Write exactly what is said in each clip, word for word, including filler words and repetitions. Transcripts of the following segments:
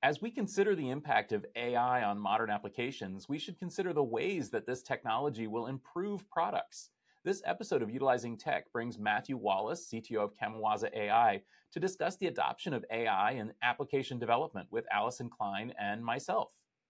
As we consider the impact of A I on modern applications, we should consider the ways that this technology will improve products. This episode of Utilizing Tech brings Matthew Wallace, C T O of Camowaza A I, to discuss the adoption of A I in application development with Allison Klein and myself.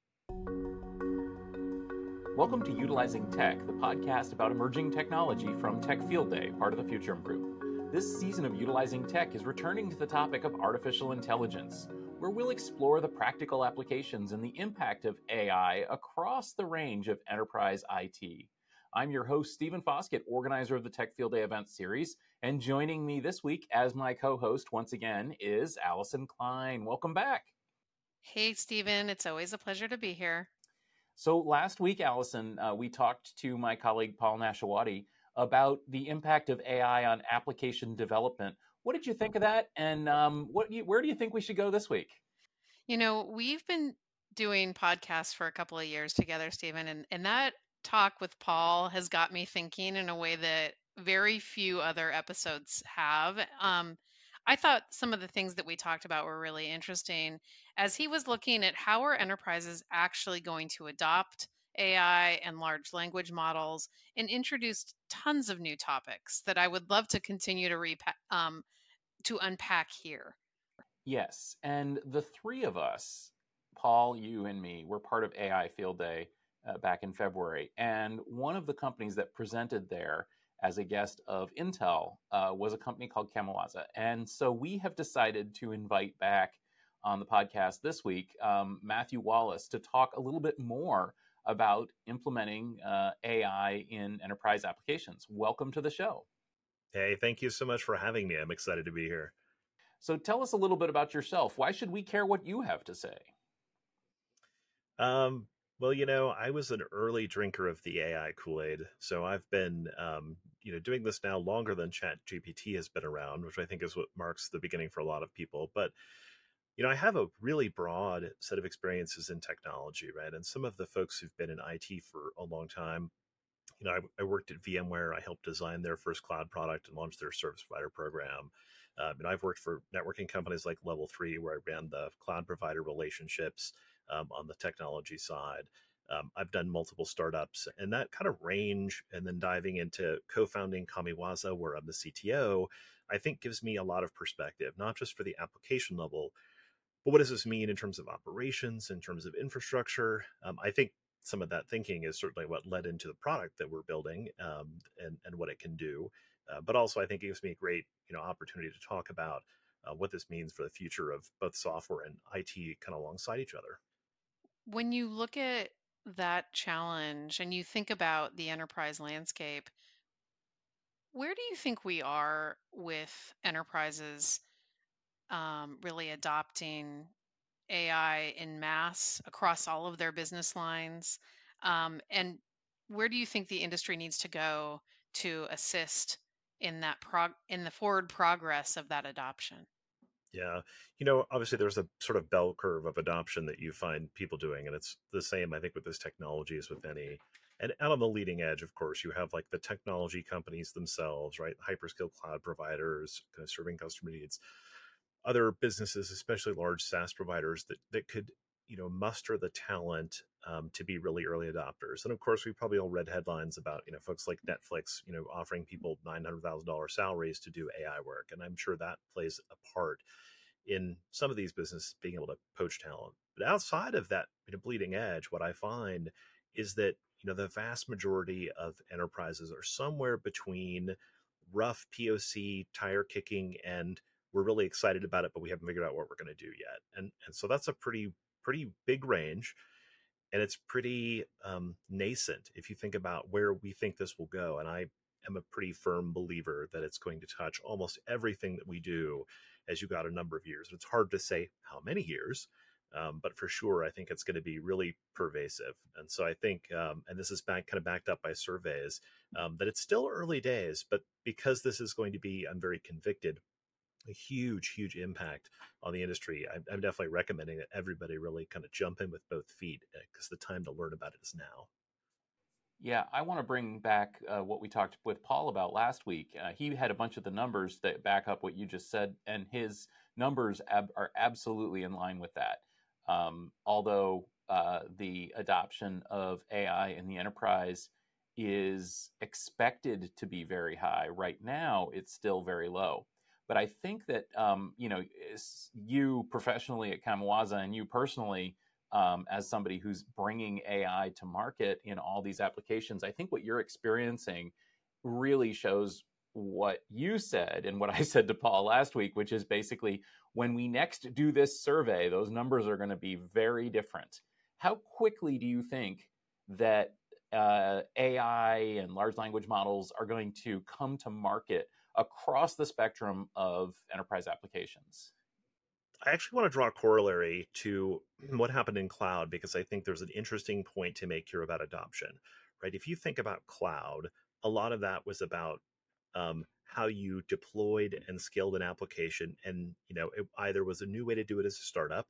Welcome to Utilizing Tech, the podcast about emerging technology from Tech Field Day, part of the Future Group. This season of Utilizing Tech is returning to the topic of artificial intelligence, where we'll explore the practical applications and the impact of A I across the range of enterprise I T. I'm your host, Stephen Foskett, organizer of the Tech Field Day event series, and joining me this week as my co-host once again is Allison Klein. Welcome back. Hey, Stephen. It's always a pleasure to be here. So last week, Allison, uh, we talked to my colleague Paul Nashawati about the impact of A I on application development. What did you think of that? And um, what do you, where do you think we should go this week? You know, we've been doing podcasts for a couple of years together, Stephen, and, and that talk with Paul has got me thinking in a way that very few other episodes have. Um, I thought some of the things that we talked about were really interesting as he was looking at how are enterprises actually going to adopt A I and large language models, and introduced tons of new topics that I would love to continue to repa- um, to unpack here. Yes, and the three of us, Paul, you, and me, were part of A I Field Day uh, back in February. And one of the companies that presented there as a guest of Intel uh, was a company called Camowaza. And so we have decided to invite back on the podcast this week um, Matthew Wallace to talk a little bit more about implementing uh, A I in enterprise applications. Welcome to the show. Hey, thank you so much for having me. I'm excited to be here. So tell us a little bit about yourself. Why should we care what you have to say? Um, well, you know, I was an early drinker of the A I Kool-Aid, so I've been, um, you know, doing this now longer than ChatGPT has been around, which I think is what marks the beginning for a lot of people. But, you know, I have a really broad set of experiences in technology, right? And some of the folks who've been in I T for a long time, you know, I, I worked at VMware. I helped design their first cloud product and launch their service provider program. Um, and I've worked for networking companies like Level three, where I ran the cloud provider relationships um, on the technology side. Um, I've done multiple startups, and that kind of range, and then diving into co-founding Camowaza, where I'm the C T O, I think gives me a lot of perspective, not just for the application level, but what does this mean in terms of operations, in terms of infrastructure? Um, I think some of that thinking is certainly what led into the product that we're building um, and, and what it can do. Uh, but also, I think it gives me a great you know opportunity to talk about uh, what this means for the future of both software and I T kind of alongside each other. When you look at that challenge and you think about the enterprise landscape, where do you think we are with enterprises um, really adopting A I in mass across all of their business lines? Um, and where do you think the industry needs to go to assist in that prog- in the forward progress of that adoption? Yeah. You know, obviously there's a sort of bell curve of adoption that you find people doing. And it's the same, I think, with this technology as with any. And out on the leading edge, of course, you have like the technology companies themselves, right? Hyperscale cloud providers kind of serving customer needs. Other businesses, especially large SaaS providers that, that could, you know, muster the talent um, to be really early adopters. And of course, we probably all read headlines about, you know, folks like Netflix, you know, offering people nine hundred thousand dollars salaries to do A I work. And I'm sure that plays a part in some of these businesses being able to poach talent. But outside of that, you know, bleeding edge, what I find is that, you know, the vast majority of enterprises are somewhere between rough P O C, tire kicking, and we're really excited about it, but we haven't figured out what we're going to do yet. And and so that's a pretty pretty big range, and it's pretty um, nascent if you think about where we think this will go. And I am a pretty firm believer that it's going to touch almost everything that we do as you got a number of years. It's hard to say how many years, um, but for sure, I think it's going to be really pervasive. And so I think, um, and this is back, kind of backed up by surveys, um, that it's still early days, but because this is going to be, I'm very convicted, a huge, huge impact on the industry. I'm, I'm definitely recommending that everybody really kind of jump in with both feet because the time to learn about it is now. Yeah, I want to bring back uh, what we talked with Paul about last week. Uh, he had a bunch of the numbers that back up what you just said, and his numbers ab- are absolutely in line with that. Um, although uh, the adoption of A I in the enterprise is expected to be very high, right now it's still very low. But I think that um, you know you professionally at Kamawaza and you personally um, as somebody who's bringing A I to market in all these applications, I think what you're experiencing really shows what you said and what I said to Paul last week, which is basically when we next do this survey, those numbers are going to be very different. How quickly do you think that uh, A I and large language models are going to come to market across the spectrum of enterprise applications? I actually want to draw a corollary to what happened in cloud because I think there's an interesting point to make here about adoption, right? If you think about cloud, a lot of that was about um, how you deployed and scaled an application, and you know, it either was a new way to do it as a startup,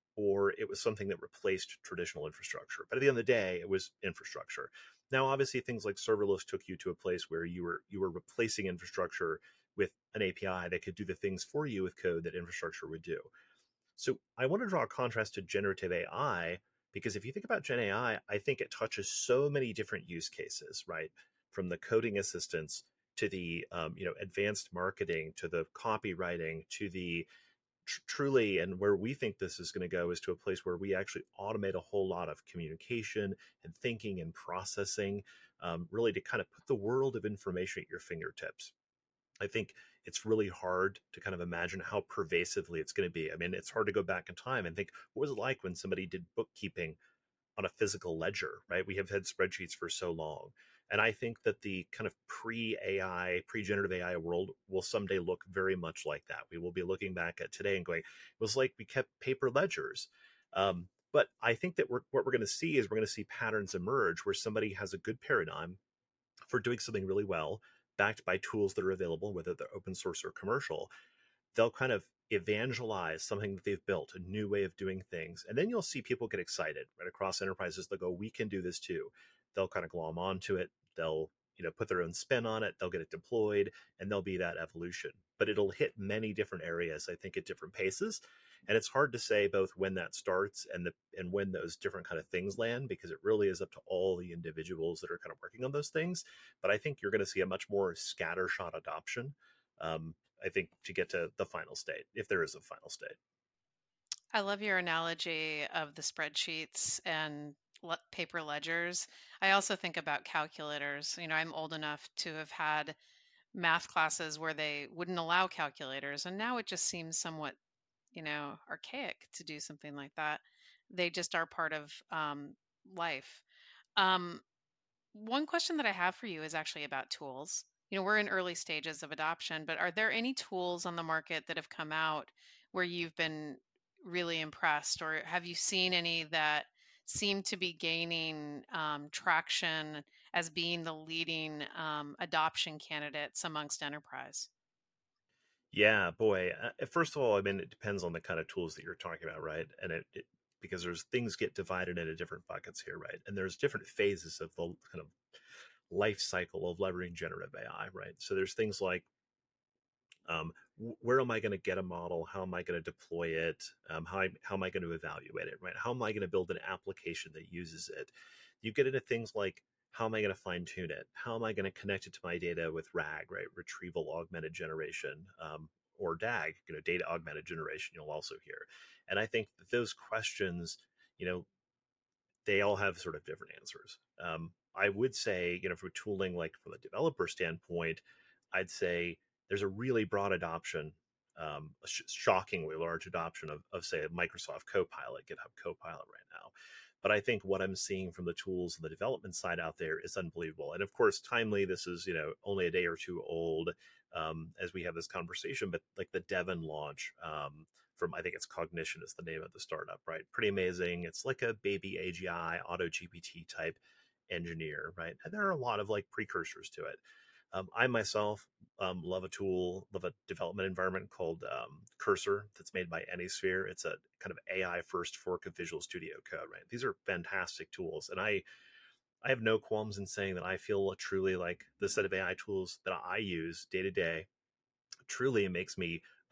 or it was something that replaced traditional infrastructure. But at the end of the day, it was infrastructure. Now, obviously, things like serverless took you to a place where you were you were replacing infrastructure with an A P I that could do the things for you with code that infrastructure would do. So I want to draw a contrast to generative A I because if you think about Gen A I, I I think it touches so many different use cases, right? From the coding assistance to the um, you know advanced marketing to the copywriting to the tr- truly, and where we think this is going to go is to a place where we actually automate a whole lot of communication and thinking and processing, um, really to kind of put the world of information at your fingertips. I think it's really hard to kind of imagine how pervasively it's going to be. I mean, it's hard to go back in time and think, what was it like when somebody did bookkeeping on a physical ledger, right? We have had spreadsheets for so long. And I think that the kind of pre A I, pre generative A I world will someday look very much like that. We will be looking back at today and going, it was like we kept paper ledgers. Um, but I think that we're, what we're going to see is we're going to see patterns emerge where somebody has a good paradigm for doing something really well, backed by tools that are available, whether they're open source or commercial. They'll kind of evangelize something that they've built, a new way of doing things. And then you'll see people get excited right across enterprises. They'll go, we can do this too. They'll kind of glom onto it. They'll, you know, put their own spin on it. They'll get it deployed and there'll be that evolution. But it'll hit many different areas, I think, at different paces. And it's hard to say both when that starts and the and when those different kind of things land because it really is up to all the individuals that are kind of working on those things. But I think you're going to see a much more scattershot adoption. Um, I think to get to the final state, if there is a final state. I love your analogy of the spreadsheets and le- paper ledgers. I also think about calculators. You know, I'm old enough to have had math classes where they wouldn't allow calculators, and now it just seems somewhat, you know, archaic to do something like that. They just are part of um, life. Um, One question that I have for you is actually about tools. You know, we're in early stages of adoption, but are there any tools on the market that have come out where you've been really impressed, or have you seen any that seem to be gaining um, traction as being the leading um, adoption candidates amongst enterprise? Yeah, boy. Uh, first of all, I mean, it depends on the kind of tools that you're talking about, right? And it, it because there's things get divided into different buckets here, right? And there's different phases of the kind of life cycle of leveraging generative A I, right? So there's things like um, where am I going to get a model? How am I going to deploy it? Um, how, I, how am I going to evaluate it, right? How am I going to build an application that uses it? You get into things like, how am I going to fine tune it? How am I going to connect it to my data with RAG, right? Retrieval augmented generation, um, or D A G, you know, data augmented generation, you'll also hear. And I think that those questions, you know, they all have sort of different answers. Um, I would say, you know, for tooling, like from a developer standpoint, I'd say there's a really broad adoption, um, a sh- shockingly large adoption of, of, say, Microsoft Copilot, GitHub Copilot right now. But I think what I'm seeing from the tools and the development side out there is unbelievable. And of course, timely, this is, you know, only a day or two old um, as we have this conversation, but like the Devon launch, um, from I think it's Cognition is the name of the startup, right? Pretty amazing. It's like a baby A G I, Auto G P T type engineer, right? And there are a lot of like precursors to it. Um, I myself um, love a tool, love a development environment called um, Cursor that's made by Anysphere. It's a kind of A I first fork of Visual Studio Code, right? These are fantastic tools, and I I have no qualms in saying that I feel truly like the set of A I tools that I use day to day truly makes me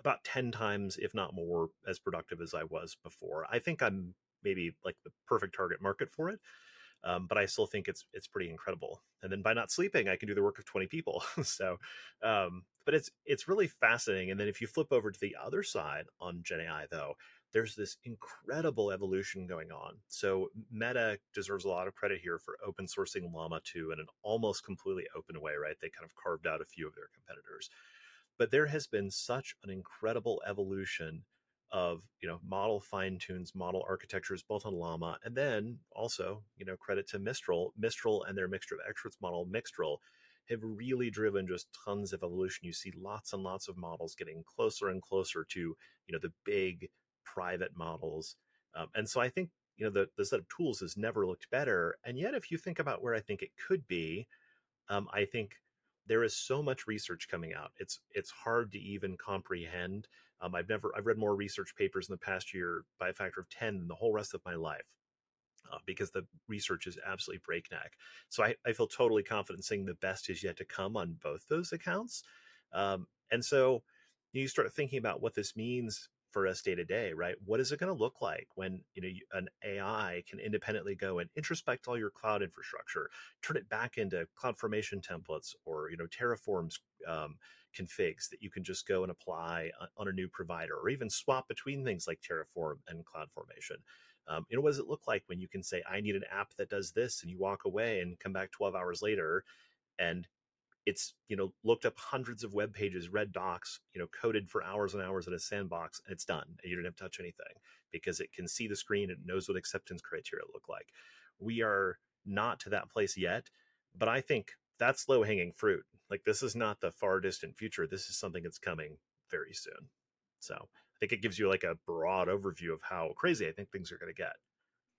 about ten times, if not more, as productive as I was before. I think I'm maybe like the perfect target market for it. Um, but I still think it's it's pretty incredible. And then by not sleeping, I can do the work of twenty people. so, um, but it's it's really fascinating. And then if you flip over to the other side on Gen A I, though, there's this incredible evolution going on. So Meta deserves a lot of credit here for open sourcing Llama two in an almost completely open way, right? They kind of carved out a few of their competitors. But there has been such an incredible evolution of, you know, model fine tunes, model architectures, both on Llama, and then also, you know, credit to Mistral. Mistral and their mixture of experts model, Mixtral, have really driven just tons of evolution. You see lots and lots of models getting closer and closer to, you know, the big private models. Um, and so I think, you know, the, the set of tools has never looked better. And yet, if you think about where I think it could be, um, I think there is so much research coming out. It's it's hard to even comprehend. Um, I've never I've read more research papers in the past year by a factor of ten than the whole rest of my life. Uh, because the research is absolutely breakneck. So I, I feel totally confident saying the best is yet to come on both those accounts. Um, and so you start thinking about what this means for us day to day, right? What is it going to look like when, you know, an A I can independently go and introspect all your cloud infrastructure, turn it back into CloudFormation templates or, you know, Terraform's um, configs that you can just go and apply on a new provider, or even swap between things like Terraform and CloudFormation. Um, you know, what does it look like when you can say, I need an app that does this, and you walk away and come back twelve hours later and it's, you know, looked up hundreds of web pages, read docs, you know, coded for hours and hours in a sandbox, and it's done. And you don't have to touch anything because it can see the screen and knows what acceptance criteria look like. We are not to that place yet, but I think that's low hanging fruit. Like, this is not the far distant future. This is something that's coming very soon. So I think it gives you like a broad overview of how crazy I think things are going to get.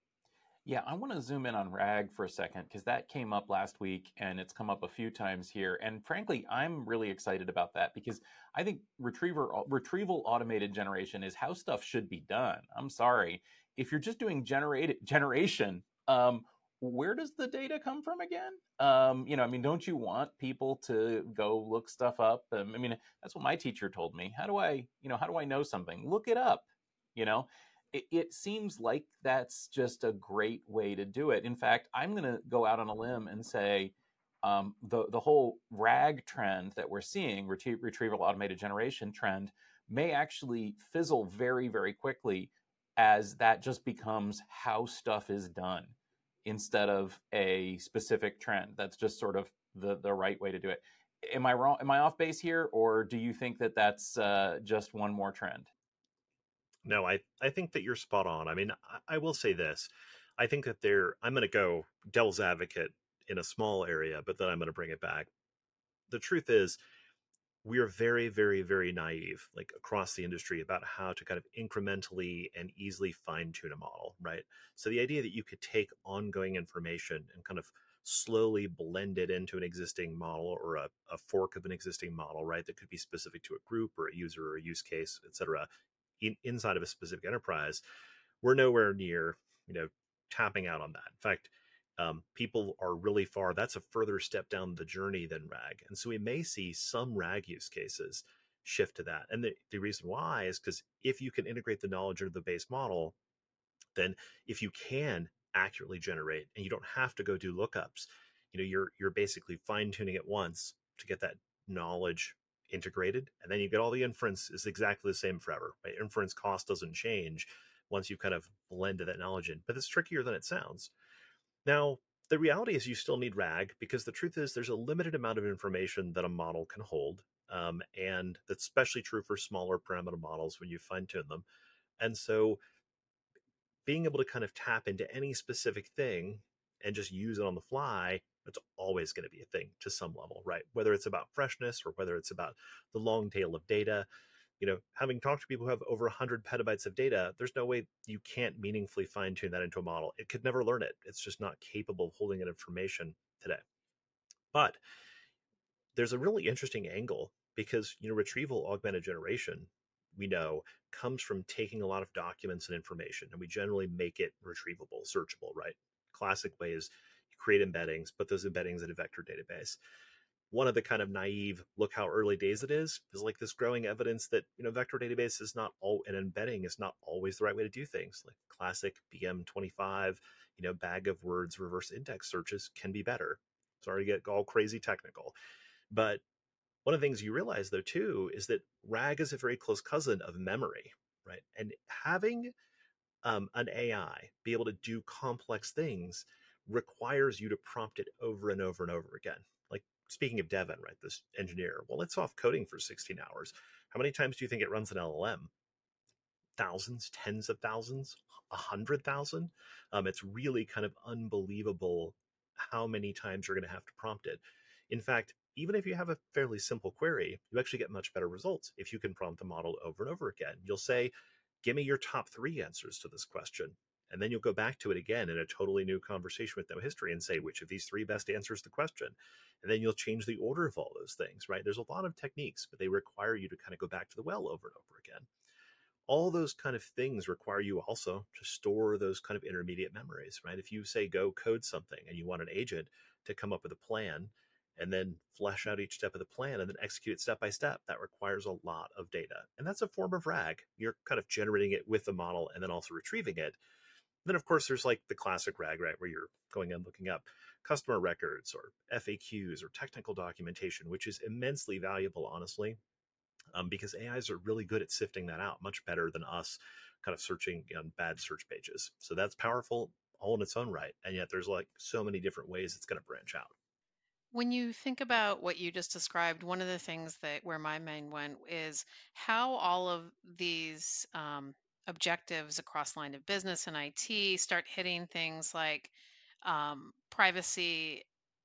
Yeah, I want to zoom in on RAG for a second because that came up last week and it's come up a few times here. And frankly, I'm really excited about that because I think retriever retrieval automated generation is how stuff should be done. I'm sorry. If you're just doing generate, generation, um, where does the data come from again? Um, you know, I mean, don't you want people to go look stuff up? Um, I mean, that's what my teacher told me. How do I, you know, how do I know something? Look it up, you know? It, it seems like that's just a great way to do it. In fact, I'm going to go out on a limb and say um, the the whole RAG trend that we're seeing, retrie- retrieval automated generation trend, may actually fizzle very, very quickly as that just becomes how stuff is done instead of a specific trend. That's just sort of the the right way to do it. Am I wrong? Am I off base here, or do you think that that's uh, just one more trend? No, I, I think that you're spot on. I mean, I, I will say this. I think that there, I'm going to go devil's advocate in a small area, but then I'm going to bring it back. The truth is, we are very, very, very naive, like across the industry, about how to kind of incrementally and easily fine tune a model, right? So the idea that you could take ongoing information and kind of slowly blend it into an existing model or a, a fork of an existing model, right? That could be specific to a group or a user or a use case, et cetera, in, inside of a specific enterprise, we're nowhere near, you know, tapping out on that. In fact, um, people are really far. That's a further step down the journey than RAG. And so we may see some RAG use cases shift to that. And the, the reason why is because if you can integrate the knowledge into the base model, then if you can accurately generate and you don't have to go do lookups, you know, you're you're basically fine tuning it once to get that knowledge integrated, and then you get all the inference is exactly the same forever. Right? Inference cost doesn't change once you kind of blended that knowledge in, but it's trickier than it sounds. Now, the reality is you still need RAG because the truth is there's a limited amount of information that a model can hold. Um, and that's especially true for smaller parameter models when you fine tune them. And so being able to kind of tap into any specific thing and just use it on the fly, it's always going to be a thing to some level, right? Whether it's about freshness or whether it's about the long tail of data. You know, having talked to people who have over one hundred petabytes of data, there's no way you can't meaningfully fine tune that into a model. It could never learn it. It's just not capable of holding that information today. But there's a really interesting angle because, you know, retrieval augmented generation, we know, comes from taking a lot of documents and information, and we generally make it retrievable, searchable, right? Classic way is you create embeddings, put those embeddings in a vector database. one of the kind of naive, look how early days it is, is like this growing evidence that, you know, vector database is not all, and embedding is not always the right way to do things. Like classic B M twenty-five, you know, bag of words, reverse index searches can be better. Sorry to get all crazy technical. But one of the things you realize though too is that RAG is a very close cousin of memory, right? And having um, an A I be able to do complex things requires you to prompt it over and over and over again. Like speaking of Devin, right, this engineer, well, it's off coding for sixteen hours. How many times do you think it runs an L L M? Thousands, tens of thousands, a hundred thousand. Um, it's really kind of unbelievable how many times you're going to have to prompt it. In fact, even if you have a fairly simple query, you actually get much better results if you can prompt the model over and over again. You'll say, give me your top three answers to this question. And then you'll go back to it again in a totally new conversation with no history and say, which of these three best answers the question? And then you'll change the order of all those things, right? There's a lot of techniques, but they require you to kind of go back to the well over and over again. All those kind of things require you also to store those kind of intermediate memories, right? If you say go code something and you want an agent to come up with a plan and then flesh out each step of the plan and then execute it step by step, that requires a lot of data. And that's a form of RAG. You're kind of generating it with the model and then also retrieving it. Then, of course, there's like the classic RAG, right, where you're going and looking up customer records or F A Qs or technical documentation, which is immensely valuable, honestly. Um, because A Is are really good at sifting that out, much better than us kind of searching on bad search pages. So that's powerful all in its own right. And yet there's like so many different ways it's going to branch out. When you think about what you just described, one of the things that where my mind went is how all of these um, objectives across line of business and I T start hitting things like um, privacy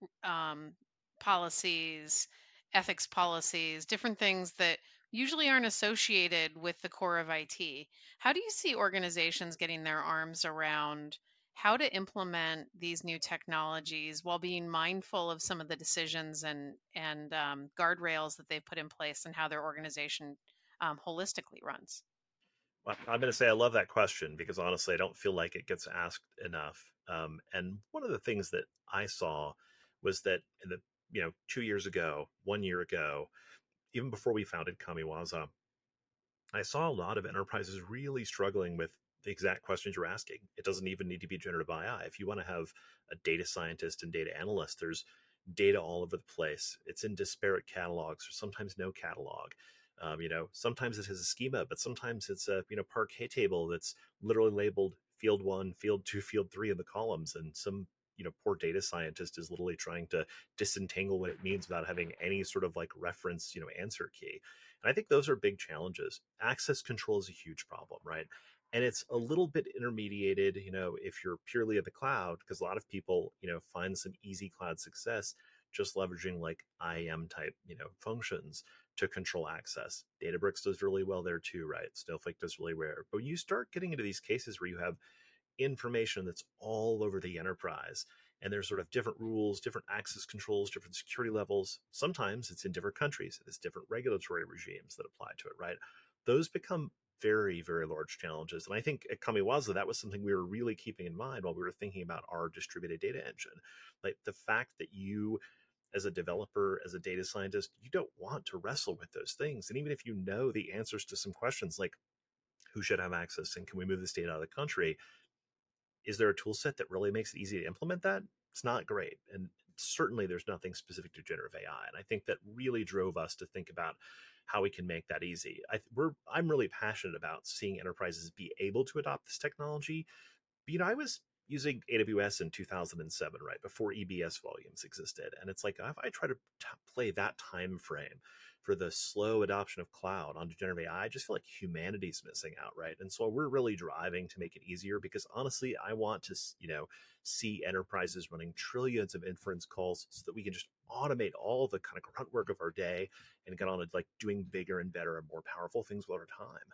um, policies, ethics policies, different things that usually aren't associated with the core of I T. How do you see organizations getting their arms around how to implement these new technologies while being mindful of some of the decisions and and um, guardrails that they've put in place and how their organization um, holistically runs? Well, I'm going to say I love that question because honestly, I don't feel like it gets asked enough. Um, and one of the things that I saw was that in the, you know, two years ago, one year ago, even before we founded Kamiwaza, I saw a lot of enterprises really struggling with the exact questions you're asking. It doesn't even need to be generative A I. If you want to have a data scientist and data analyst, there's data all over the place. It's in disparate catalogs or sometimes no catalog. Um, you know, sometimes it has a schema, but sometimes it's a, you know, parquet table that's literally labeled field one, field two, field three in the columns. And some, you know, poor data scientist is literally trying to disentangle what it means without having any sort of like reference, you know, answer key. And I think those are big challenges. Access control is a huge problem, right? And it's a little bit intermediated, you know, if you're purely at the cloud, because a lot of people, you know, find some easy cloud success just leveraging like I A M type, you know, functions to control access. Databricks does really well there too, right? Snowflake does really well. But you start getting into these cases where you have information that's all over the enterprise and there's sort of different rules, different access controls, different security levels. Sometimes it's in different countries. There's different regulatory regimes that apply to it, right? Those become very, very large challenges. And I think at Kamiwaza, that was something we were really keeping in mind while we were thinking about our distributed data engine. Like the fact that you, as a developer, as a data scientist, you don't want to wrestle with those things. And even if you know the answers to some questions like who should have access and can we move this data out of the country, is there a tool set that really makes it easy to implement that? It's not great. And certainly there's nothing specific to generative A I. And I think that really drove us to think about how we can make that easy. I, we're, I'm really passionate about seeing enterprises be able to adopt this technology. But, you know, I was using A W S in two thousand seven, right, before E B S volumes existed. And it's like, if I try to t- play that time frame for the slow adoption of cloud onto generative A I, I just feel like humanity's missing out, right? And so we're really driving to make it easier because honestly, I want to, you know, see enterprises running trillions of inference calls so that we can just automate all the kind of grunt work of our day and get on to like doing bigger and better and more powerful things over time.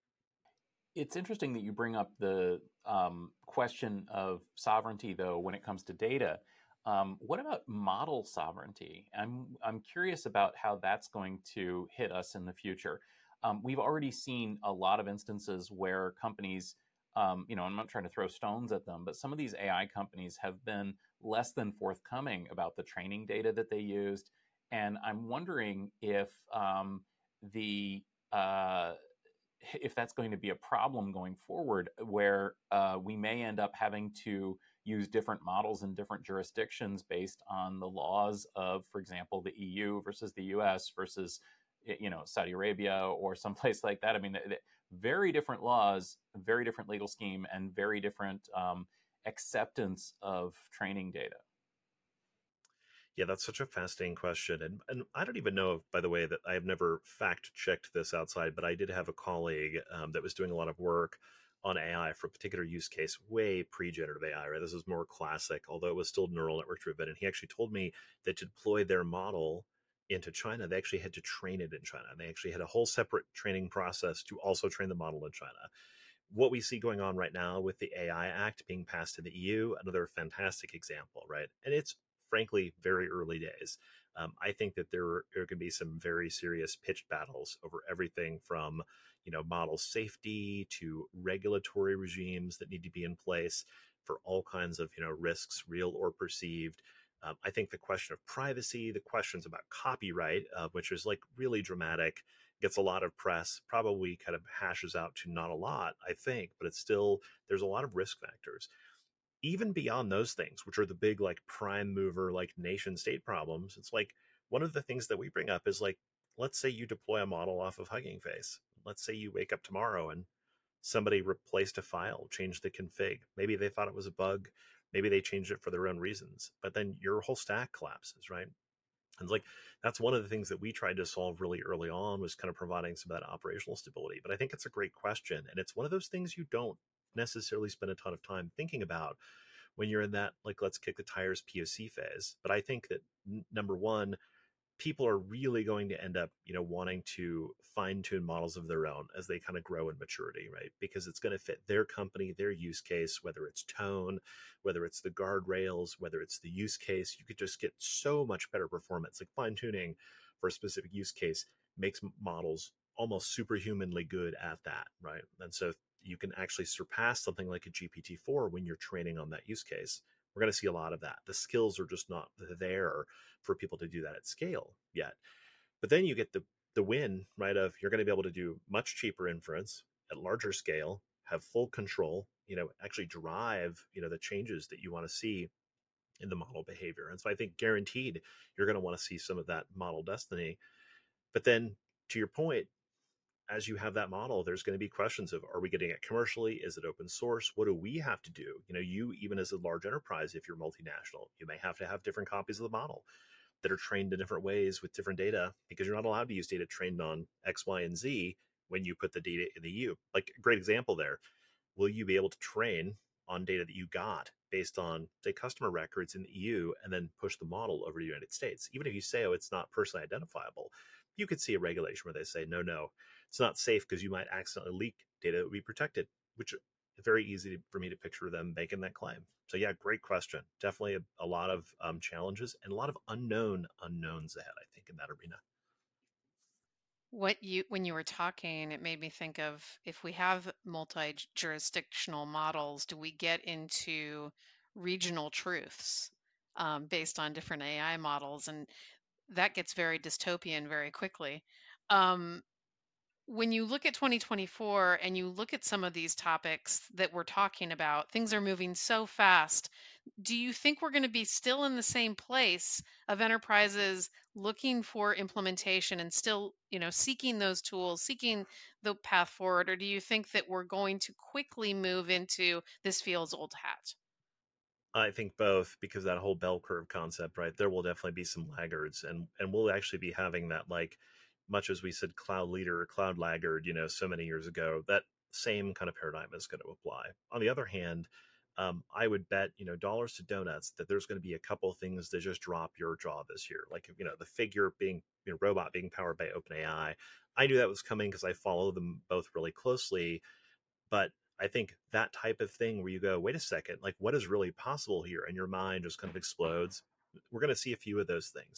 It's interesting that you bring up the um, question of sovereignty, though, when it comes to data. Um, what about model sovereignty? I'm I'm curious about how that's going to hit us in the future. Um, we've already seen a lot of instances where companies, um, you know, I'm not trying to throw stones at them, but some of these A I companies have been less than forthcoming about the training data that they used. and I'm wondering if um, the uh, if that's going to be a problem going forward, where uh, we may end up having to use different models in different jurisdictions based on the laws of, for example, the E U versus the U S versus, you know, Saudi Arabia or someplace like that. I mean, very different laws, very different legal scheme, and very different um, acceptance of training data. Yeah, that's such a fascinating question. And and I don't even know, by the way, that I have never fact checked this outside, but I did have a colleague um, that was doing a lot of work on A I for a particular use case, way pre generative A I, right? This was more classic, although it was still neural network driven. And he actually told me that to deploy their model into China, they actually had to train it in China. They actually had a whole separate training process to also train the model in China. What we see going on right now with the A I Act being passed in the E U, another fantastic example, right? And it's frankly very early days. Um, I think that there, there could be some very serious pitched battles over everything from, you know, model safety to regulatory regimes that need to be in place for all kinds of, you know, risks, real or perceived. Um, I think the question of privacy, the questions about copyright, uh, which is like really dramatic, gets a lot of press, probably kind of hashes out to not a lot, I think, but it's still, there's a lot of risk factors. Even beyond those things, which are the big, like, prime mover, like, nation state problems, it's like one of the things that we bring up is like, let's say you deploy a model off of Hugging Face. Let's say you wake up tomorrow and somebody replaced a file, changed the config. Maybe they thought it was a bug. Maybe they changed it for their own reasons, but then your whole stack collapses, right? And it's like, that's one of the things that we tried to solve really early on, was kind of providing some of that operational stability. But I think it's a great question. And it's one of those things you don't necessarily spend a ton of time thinking about when you're in that, like, let's kick the tires P O C phase. But I think that n- number one, people are really going to end up, you know, wanting to fine tune models of their own as they kind of grow in maturity, right? Because it's going to fit their company, their use case, whether it's tone, whether it's the guardrails, whether it's the use case. You could just get so much better performance. Like, fine tuning for a specific use case makes models almost superhumanly good at that, right? And so you can actually surpass something like a G P T four when you're training on that use case. We're going to see a lot of that. The skills are just not there for people to do that at scale yet. But then you get the the win, right, of you're going to be able to do much cheaper inference at larger scale, have full control, you know, actually drive, you know, the changes that you want to see in the model behavior. And so I think guaranteed you're going to want to see some of that model destiny. But then, to your point, as you have that model, there's going to be questions of, are we getting it commercially? Is it open source? What do we have to do? You know, you, even as a large enterprise, if you're multinational, you may have to have different copies of the model that are trained in different ways with different data, because you're not allowed to use data trained on X, Y, and Z when you put the data in the E U. Like, a great example there. Will you be able to train on data that you got based on, say, customer records in the E U, and then push the model over to the United States? Even if you say, oh, it's not personally identifiable, you could see a regulation where they say, no, no, it's not safe because you might accidentally leak data that would be protected, which is very easy for me to picture them making that claim. So yeah, great question. Definitely a, a lot of um, challenges and a lot of unknown unknowns ahead, I think, in that arena. What you when you were talking, it made me think of, if we have multi-jurisdictional models, do we get into regional truths um, based on different A I models? And that gets very dystopian very quickly. Um, when you look at twenty twenty-four and you look at some of these topics that we're talking about, things are moving so fast. Do you think we're going to be still in the same place of enterprises looking for implementation and still, you know, seeking those tools, seeking the path forward? Or do you think that we're going to quickly move into this feels old hat? I think both, because that whole bell curve concept, right? There will definitely be some laggards, and and we'll actually be having that, like, much as we said cloud leader or cloud laggard, you know, so many years ago, that same kind of paradigm is going to apply. On the other hand, um, I would bet, you know, dollars to donuts that there's going to be a couple of things that just drop your jaw this year. Like, you know, the figure being, you know, robot being powered by OpenAI. I knew that was coming because I follow them both really closely. But I think that type of thing where you go, wait a second, like, what is really possible here? And your mind just kind of explodes. We're going to see a few of those things.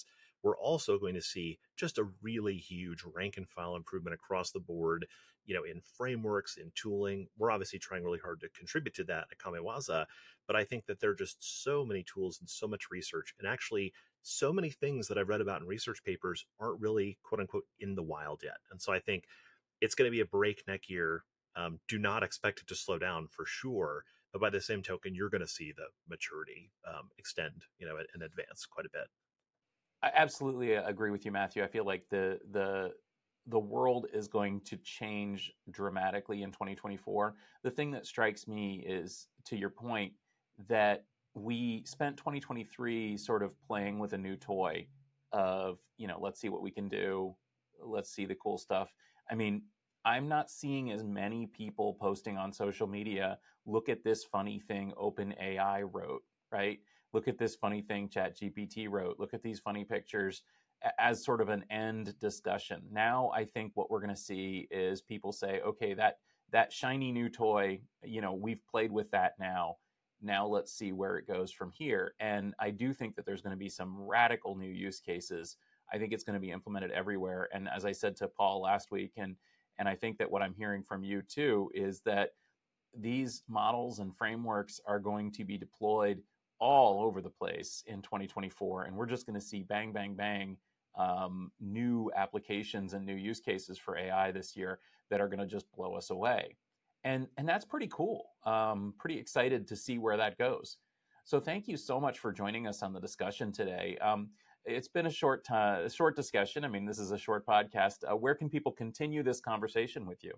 we're also going to see just a really huge rank and file improvement across the board, you know, in frameworks, in tooling. We're obviously trying really hard to contribute to that at Kamiwaza, but I think that there are just so many tools and so much research, and actually so many things that I've read about in research papers aren't really quote unquote in the wild yet. And so I think it's going to be a breakneck year. Um, do not expect it to slow down for sure, but by the same token, you're going to see the maturity um, extend, you know, and advance quite a bit. I absolutely agree with you, Matthew. I feel like the the the world is going to change dramatically in twenty twenty-four. The thing that strikes me is, to your point, that we spent twenty twenty-three sort of playing with a new toy of, you know, let's see what we can do. Let's see the cool stuff. I mean, I'm not seeing as many people posting on social media, look at this funny thing OpenAI wrote, right? Look at this funny thing ChatGPT wrote. Look at these funny pictures, as sort of an end discussion. Now, I think what we're going to see is people say, okay, that that shiny new toy, you know, we've played with that now. Now let's see where it goes from here. And I do think that there's going to be some radical new use cases. I think it's going to be implemented everywhere. And as I said to Paul last week, and and I think that what I'm hearing from you too, is that these models and frameworks are going to be deployed all over the place in twenty twenty-four. And we're just going to see bang, bang, bang, um, new applications and new use cases for A I this year that are going to just blow us away. And, and that's pretty cool. Um, pretty excited to see where that goes. So thank you so much for joining us on the discussion today. Um, it's been a short time, a short discussion. I mean, this is a short podcast. Uh, where can people continue this conversation with you?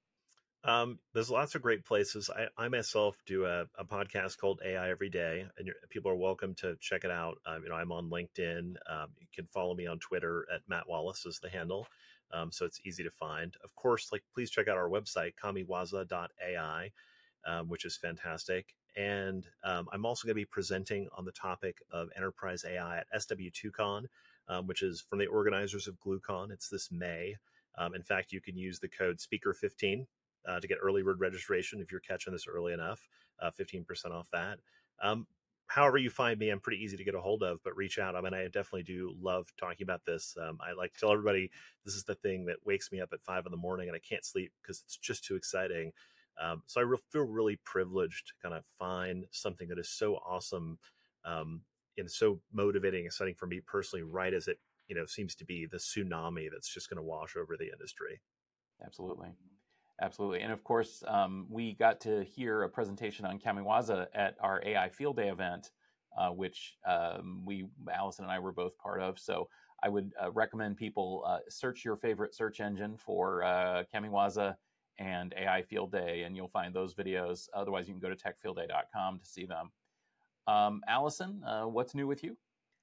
Um, there's lots of great places. I, I myself do a, a podcast called A I Every Day, and you're, people are welcome to check it out. Um, you know, I'm on LinkedIn. Um, you can follow me on Twitter at Matt Wallace is the handle. Um, so it's easy to find. Of course, like please check out our website, kamiwaza dot A I, um, which is fantastic. And um, I'm also going to be presenting on the topic of enterprise A I at S W two Con, um, which is from the organizers of GlueCon. It's this May. Um, in fact, you can use the code speaker fifteen uh, to get early bird registration if you're catching this early enough, uh, fifteen percent off that. Um, however you find me, I'm pretty easy to get a hold of, but reach out. I mean, I definitely do love talking about this. Um, I like to tell everybody this is the thing that wakes me up at five in the morning and I can't sleep because it's just too exciting. Um, so I re- feel really privileged to kind of find something that is so awesome um, and so motivating and exciting for me personally, right as it, you know, seems to be the tsunami that's just going to wash over the industry. Absolutely. Absolutely. And of course, um, we got to hear a presentation on Kamiwaza at our A I Field Day event, uh, which um, we, Allison and I were both part of. So I would uh, recommend people uh, search your favorite search engine for uh, Kamiwaza and A I Field Day, and you'll find those videos. Otherwise, you can go to tech field day dot com to see them. Um, Allison, uh, what's new with you?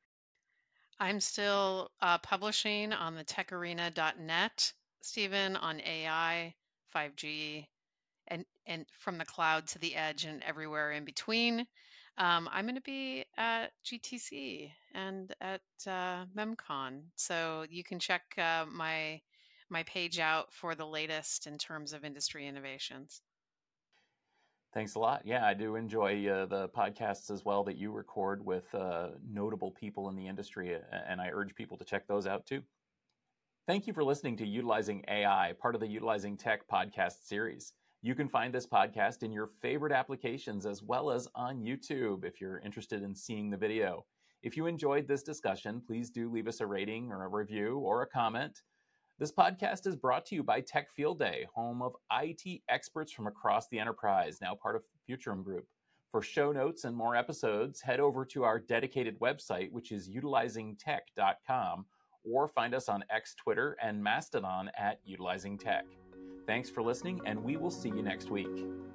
I'm still uh, publishing on the tech arena dot net, Stephen, on A I, five G, and, and from the cloud to the edge and everywhere in between. Um, I'm going to be at G T C and at uh, MemCon, so you can check uh, my my page out for the latest in terms of industry innovations. Thanks a lot. Yeah, I do enjoy uh, the podcasts as well that you record with uh, notable people in the industry, and I urge people to check those out too. Thank you for listening to Utilizing A I, part of the Utilizing Tech podcast series. You can find this podcast in your favorite applications as well as on YouTube if you're interested in seeing the video. If you enjoyed this discussion, please do leave us a rating or a review or a comment. This podcast is brought to you by Tech Field Day, home of I T experts from across the enterprise, now part of Futurum Group. For show notes and more episodes, head over to our dedicated website, which is utilizing tech dot com, or find us on X, Twitter, and Mastodon at Utilizing Tech. Thanks for listening, and we will see you next week.